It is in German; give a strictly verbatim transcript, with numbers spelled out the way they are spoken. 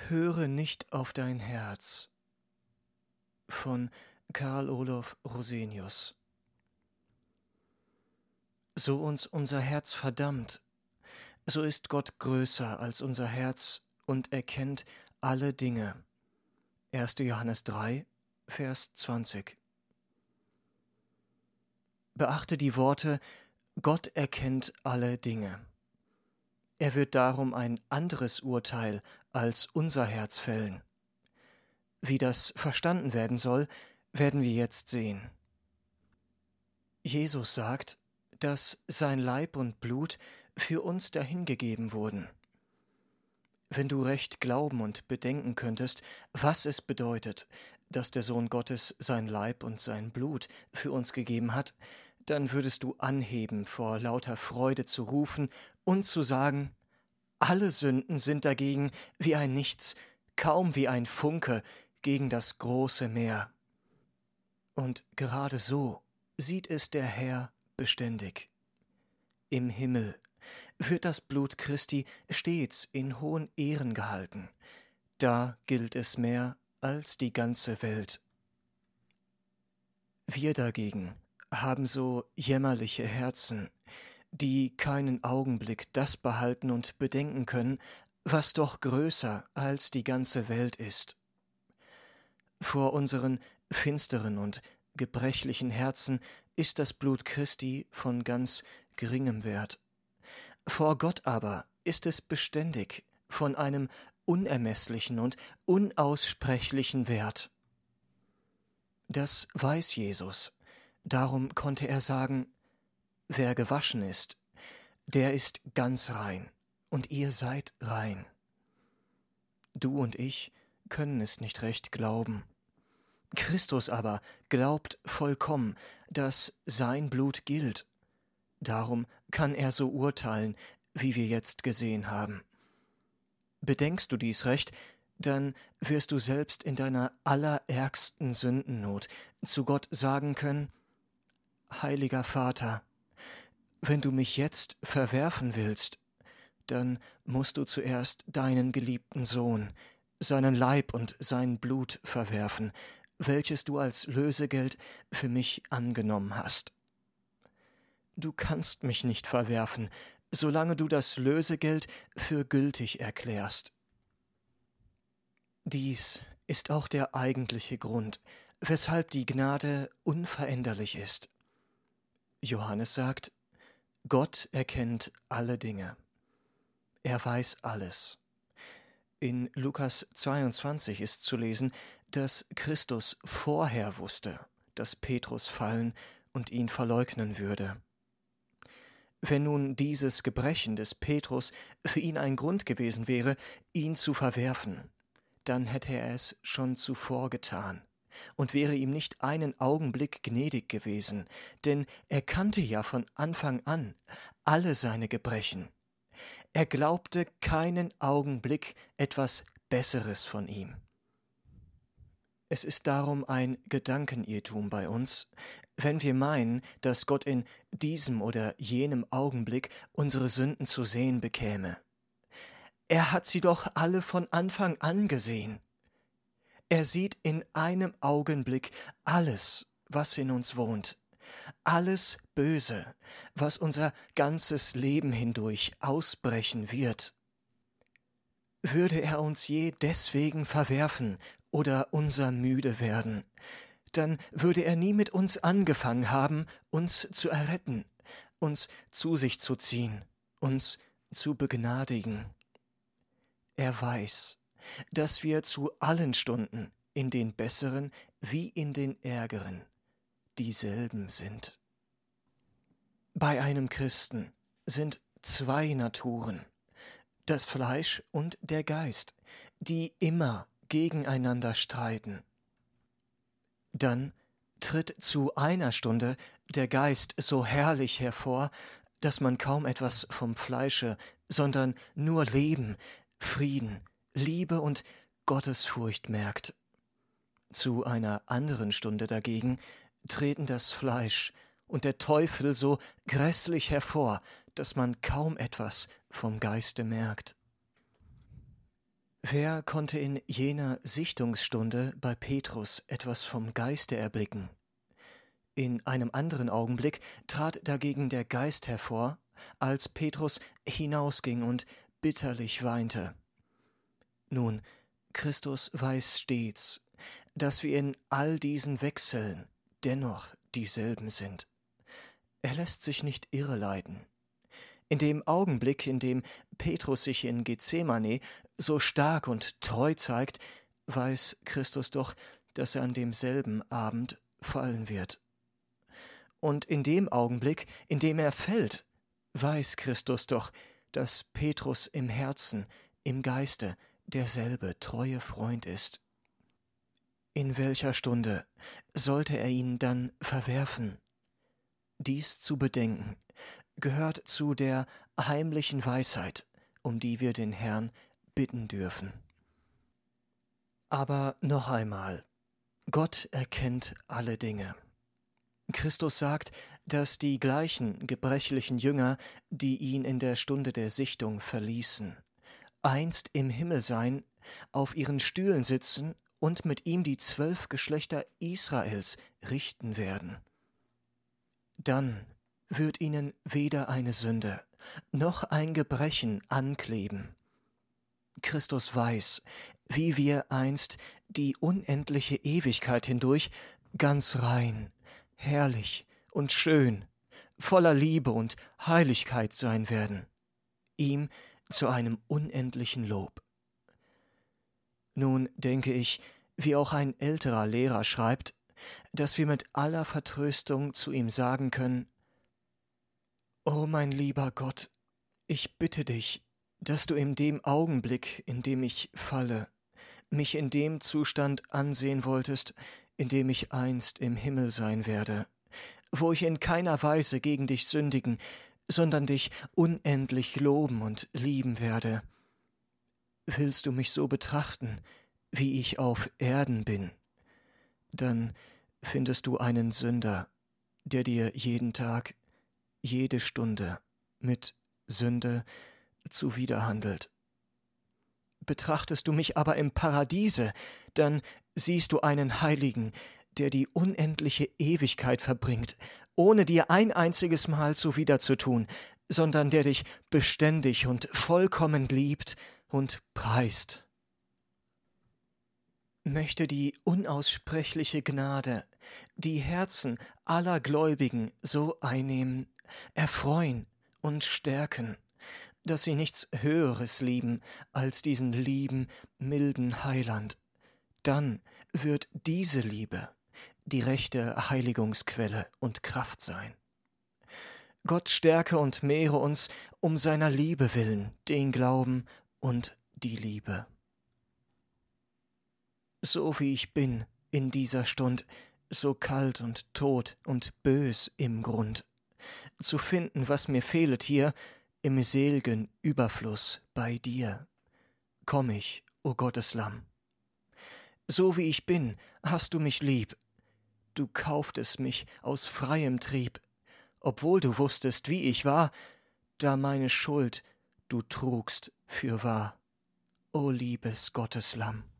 Höre nicht auf dein Herz von Karl Olof Rosenius. So uns unser Herz verdammt, so ist Gott größer als unser Herz und erkennt alle Dinge. erster Johannes drei, Vers zwanzig. Beachte die Worte: Gott erkennt alle Dinge. Er wird darum ein anderes Urteil als unser Herz fällen. Wie das verstanden werden soll, werden wir jetzt sehen. Jesus sagt, dass sein Leib und Blut für uns dahingegeben wurden. Wenn du recht glauben und bedenken könntest, was es bedeutet, dass der Sohn Gottes sein Leib und sein Blut für uns gegeben hat, dann würdest du anheben, vor lauter Freude zu rufen und zu sagen: Alle Sünden sind dagegen wie ein Nichts, kaum wie ein Funke gegen das große Meer. Und gerade so sieht es der Herr beständig. Im Himmel wird das Blut Christi stets in hohen Ehren gehalten. Da gilt es mehr als die ganze Welt. Wir dagegen haben so jämmerliche Herzen, die keinen Augenblick das behalten und bedenken können, was doch größer als die ganze Welt ist. Vor unseren finsteren und gebrechlichen Herzen ist das Blut Christi von ganz geringem Wert. Vor Gott aber ist es beständig von einem unermesslichen und unaussprechlichen Wert. Das weiß Jesus, darum konnte er sagen: Wer gewaschen ist, der ist ganz rein, und ihr seid rein. Du und ich können es nicht recht glauben. Christus aber glaubt vollkommen, dass sein Blut gilt. Darum kann er so urteilen, wie wir jetzt gesehen haben. Bedenkst du dies recht, dann wirst du selbst in deiner allerärgsten Sündennot zu Gott sagen können: Heiliger Vater, wenn du mich jetzt verwerfen willst, dann musst du zuerst deinen geliebten Sohn, seinen Leib und sein Blut verwerfen, welches du als Lösegeld für mich angenommen hast. Du kannst mich nicht verwerfen, solange du das Lösegeld für gültig erklärst. Dies ist auch der eigentliche Grund, weshalb die Gnade unveränderlich ist. Johannes sagt: Gott erkennt alle Dinge. Er weiß alles. In Lukas zweiundzwanzig ist zu lesen, dass Christus vorher wusste, dass Petrus fallen und ihn verleugnen würde. Wenn nun dieses Gebrechen des Petrus für ihn ein Grund gewesen wäre, ihn zu verwerfen, dann hätte er es schon zuvor getan und wäre ihm nicht einen Augenblick gnädig gewesen, denn er kannte ja von Anfang an alle seine Gebrechen. Er glaubte keinen Augenblick etwas Besseres von ihm. Es ist darum ein Gedankenirrtum bei uns, wenn wir meinen, dass Gott in diesem oder jenem Augenblick unsere Sünden zu sehen bekäme. Er hat sie doch alle von Anfang an gesehen. Er sieht in einem Augenblick alles, was in uns wohnt, alles Böse, was unser ganzes Leben hindurch ausbrechen wird. Würde er uns je deswegen verwerfen oder unser müde werden, dann würde er nie mit uns angefangen haben, uns zu erretten, uns zu sich zu ziehen, uns zu begnadigen. Er weiß, dass wir zu allen Stunden, in den besseren wie in den ärgeren, dieselben sind. Bei einem Christen sind zwei Naturen, das Fleisch und der Geist, die immer gegeneinander streiten. Dann tritt zu einer Stunde der Geist so herrlich hervor, dass man kaum etwas vom Fleische, sondern nur Leben, Frieden, Liebe und Gottesfurcht merkt. Zu einer anderen Stunde dagegen treten das Fleisch und der Teufel so grässlich hervor, dass man kaum etwas vom Geiste merkt. Wer konnte in jener Sichtungsstunde bei Petrus etwas vom Geiste erblicken? In einem anderen Augenblick trat dagegen der Geist hervor, als Petrus hinausging und bitterlich weinte. Nun, Christus weiß stets, dass wir in all diesen Wechseln dennoch dieselben sind. Er lässt sich nicht irreleiten. In dem Augenblick, in dem Petrus sich in Gethsemane so stark und treu zeigt, weiß Christus doch, dass er an demselben Abend fallen wird. Und in dem Augenblick, in dem er fällt, weiß Christus doch, dass Petrus im Herzen, im Geiste derselbe treue Freund ist. In welcher Stunde sollte er ihn dann verwerfen? Dies zu bedenken gehört zu der heimlichen Weisheit, um die wir den Herrn bitten dürfen. Aber noch einmal, Gott erkennt alle Dinge. Christus sagt, dass die gleichen gebrechlichen Jünger, die ihn in der Stunde der Sichtung verließen, einst im Himmel sein, auf ihren Stühlen sitzen und mit ihm die zwölf Geschlechter Israels richten werden. Dann wird ihnen weder eine Sünde noch ein Gebrechen ankleben. Christus weiß, wie wir einst die unendliche Ewigkeit hindurch ganz rein, herrlich und schön, voller Liebe und Heiligkeit sein werden, ihm zu einem unendlichen Lob. Nun denke ich, wie auch ein älterer Lehrer schreibt, dass wir mit aller Vertröstung zu ihm sagen können: »O mein lieber Gott, ich bitte dich, dass du in dem Augenblick, in dem ich falle, mich in dem Zustand ansehen wolltest, in dem ich einst im Himmel sein werde, wo ich in keiner Weise gegen dich sündigen, sondern dich unendlich loben und lieben werde. Willst du mich so betrachten, wie ich auf Erden bin, dann findest du einen Sünder, der dir jeden Tag, jede Stunde mit Sünde zuwiderhandelt. Betrachtest du mich aber im Paradiese, dann siehst du einen Heiligen, der die unendliche Ewigkeit verbringt, ohne dir ein einziges Mal zuwiderzutun, sondern der dich beständig und vollkommen liebt und preist. Möchte die unaussprechliche Gnade die Herzen aller Gläubigen so einnehmen, erfreuen und stärken, dass sie nichts Höheres lieben als diesen lieben, milden Heiland. Dann wird diese Liebe die rechte Heiligungsquelle und Kraft sein. Gott stärke und mehre uns um seiner Liebe willen den Glauben und die Liebe. So wie ich bin in dieser Stund, so kalt und tot und bös im Grund, zu finden, was mir fehlet hier, im sel'gen Überfluss bei dir, komm ich, o Gottes Lamm. So wie ich bin, hast du mich lieb, du kauftest mich aus freiem Trieb, obwohl du wusstest, wie ich war, da meine Schuld du trugst fürwahr, o liebes Gottes Lamm.